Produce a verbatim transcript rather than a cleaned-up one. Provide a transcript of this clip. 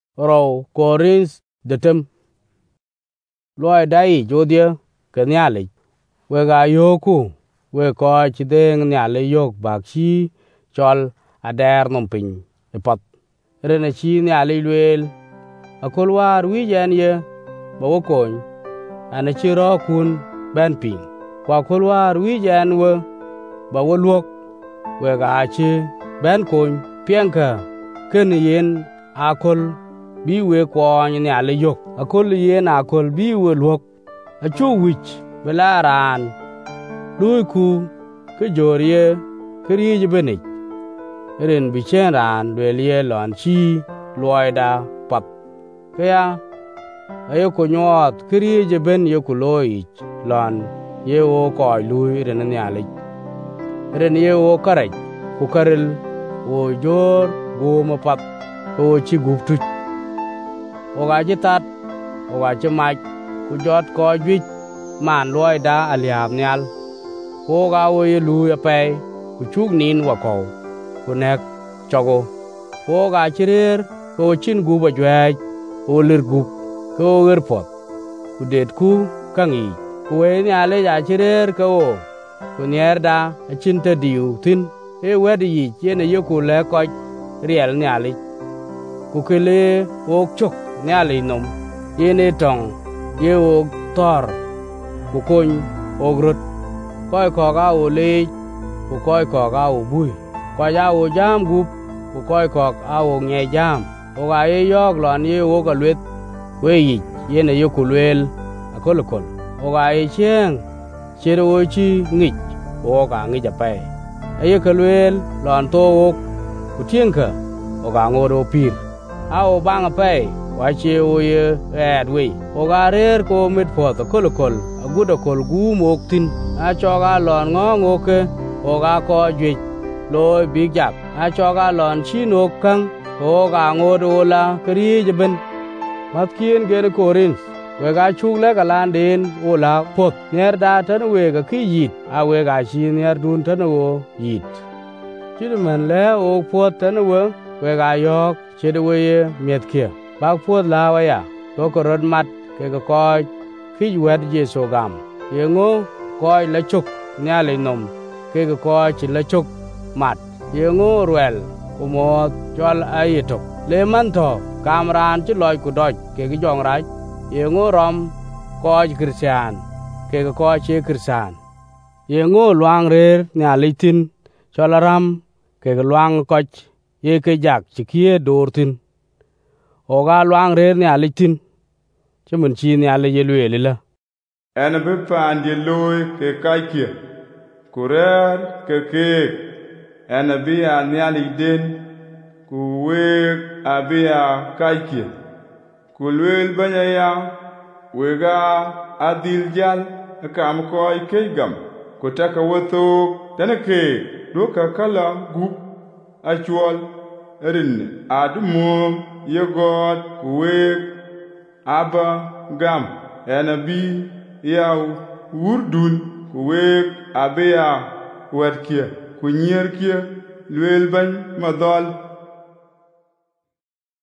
Row Corins de tem. Loy dai jodia ke nyale. We ga yoku. We ko chi deng nyale yok bak chi chol ader nom pin. E pat. Rene chi nyale luel. Akol war wi jen ye. Ba wo kony. Ane chi ro kun ben pin. Kwa kol war wi jen we. Ba wo luok. We ga chi ben kony. Pienka. Ken yen akol. Bi we kwony nyale yok. Akol yen akol bi we luok. Achu wich. Bela ran. Lui ku. Ke jorie. Ke rije benich. Rin bichen ran. Luelie lon chi. Loida pat. Kaya. Ayo ko nyot. Ke rije ben yo ku loich. Lon. Ye o koi lui rin nyale. Rin ye o karaj. Ku karil. O jor. Go mapat. O chi gup tuch. Oga chi tat. Oga chi mach. Ku jot ko juich. Man loy da aliab nyal. Oga o ye lu ya pay. Ku chuk nin wakaw. Ku nek chogo. Oga chi rir. Ko chin guba jwaj. O lir gup. Ko lir pot. Ku det ku kangi. Ku we nyale ja chi rir ko o. Ku nyer da. Chin ta diu tin. E wedi yich. Yene yu ku le koch. Riel nyale. Ku kele ok chuk. Nyale nom. Yene tong. Ye ok tor. Ku kony ogrot. Koi koga o lej. Ku koi koga o bui. Koi ja o jam gup. Ku koi koga o nye jam. Oga ye yok lon ye o ka luet. We yich. Yene yu ku luel. Akol akol. Oga ye chieng. Chere o chi ngich. Oga ngich apay. Aye ka luel lon to ok. Ku tienka. Oga ngoro pir. Ao bang apay. Wache o ye red we. Oga rer ko mit pot akol akol. Aguda kol gu mok tin. Achoga lon ngong oke. Oga ko jwich. Loy big jak. Achoga lon chin ok kang. Oga ngodo la kari jaben. Matkien gene Corins. Wega chuk le kalan den o la pot. Ner da tan wega ki yit. A wega chi ner dun tan o yit. Chiduman le o pot tan we. Wega yok. Chidu ye miet kia. Bak pot la waya. Koko rod mat. Kega koj. Kij wet jeso gam. Yengo koj la chuk. Nyale nom. Kega koj chi la chuk. Mat. Yengo ruel. Kumot chol ayetok. Le manto. Kamran chi loj kudoj. Kega jong raj. Yengo rom. Koj kristian. Kega koj che kristian. Yengo luang rer. Nyale tin. Chol ram. Kega luang koj. Ye ke jak. Chikie dor tin. Oga luang rer nyale tin. Chamun chi nyale yelwe lila. En bi pan di loy ke kai kia. Kurer ke kek. En bi a nyale den. Ku wek a bi a kai kia. Ku lwel banya ya. Wega adil jal. Kam koi ke gam. Ku taka wato. Tana kek. Doka kala gup. Achual. Erin adumum. Yegod. Ku wek. Aba gam. Ena bi yaw wurdul. Ku wek abe ya wet kia. Ku nyer kia. Lwel bany madol.